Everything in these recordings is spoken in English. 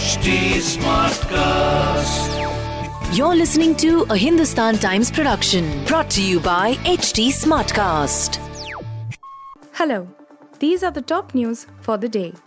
HT Smartcast. You're listening to a Hindustan Times production brought to you by HT Smartcast. Hello, these are the top news for the day.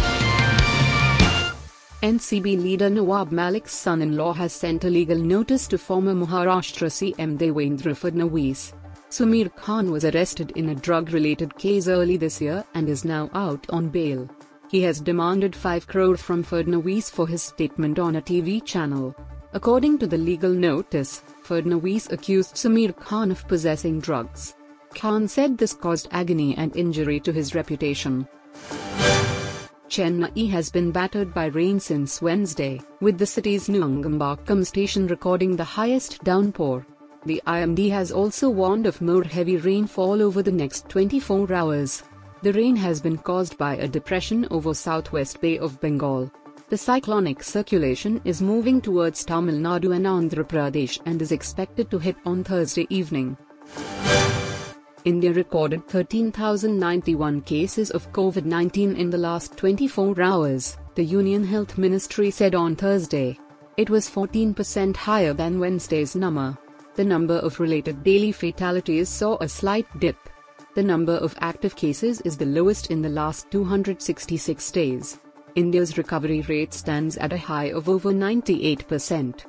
NCB leader Nawab Malik's son-in-law has sent a legal notice to former Maharashtra CM Devendra Fadnavis. Sameer Khan was arrested in a drug-related case early this year and is now out on bail. He has demanded 5 crore from Fadnavis for his statement on a TV channel. According to the legal notice, Fadnavis accused Sameer Khan of possessing drugs. Khan said this caused agony and injury to his reputation. Chennai has been battered by rain since Wednesday, with the city's Nungambakkam station recording the highest downpour. The IMD has also warned of more heavy rainfall over the next 24 hours. The rain has been caused by a depression over southwest Bay of Bengal. The cyclonic circulation is moving towards Tamil Nadu and Andhra Pradesh and is expected to hit on Thursday evening. India recorded 13,091 cases of COVID-19 in the last 24 hours, the Union Health Ministry said on Thursday. It was 14% higher than Wednesday's number. The number of related daily fatalities saw a slight dip. The number of active cases is the lowest in the last 266 days. India's recovery rate stands at a high of over 98%.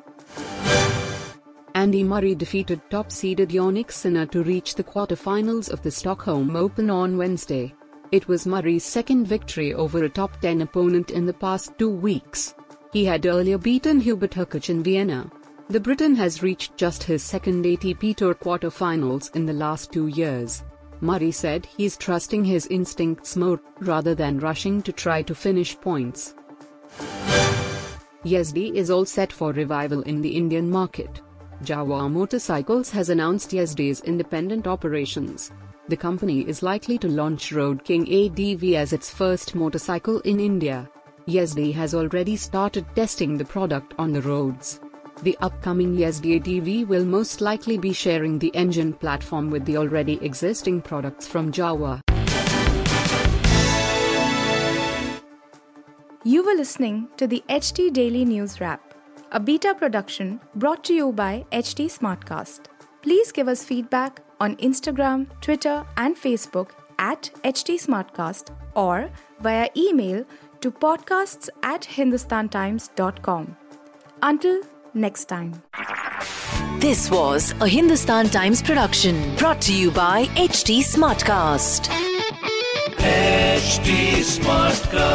Andy Murray defeated top-seeded Jannik Sinner to reach the quarter-finals of the Stockholm Open on Wednesday. It was Murray's second victory over a top 10 opponent in the past 2 weeks. He had earlier beaten Hubert Hurkacz in Vienna. The Briton has reached just his second ATP Tour quarter-finals in the last 2 years. Murray said he's trusting his instincts more, rather than rushing to try to finish points. Yazdi is all set for revival in the Indian market. Jawa Motorcycles has announced Yazdi's independent operations. The company is likely to launch Road King ADV as its first motorcycle in India. Yazdi has already started testing the product on the roads. The upcoming Yazdi ADV will most likely be sharing the engine platform with the already existing products from Jawa. You were listening to the HT Daily News Wrap, a beta production brought to you by HT Smartcast. Please give us feedback on Instagram, Twitter and Facebook at HT Smartcast or via email to podcasts@hindustantimes.com. Until next time. This was a Hindustan Times production brought to you by HT Smartcast. HT Smartcast.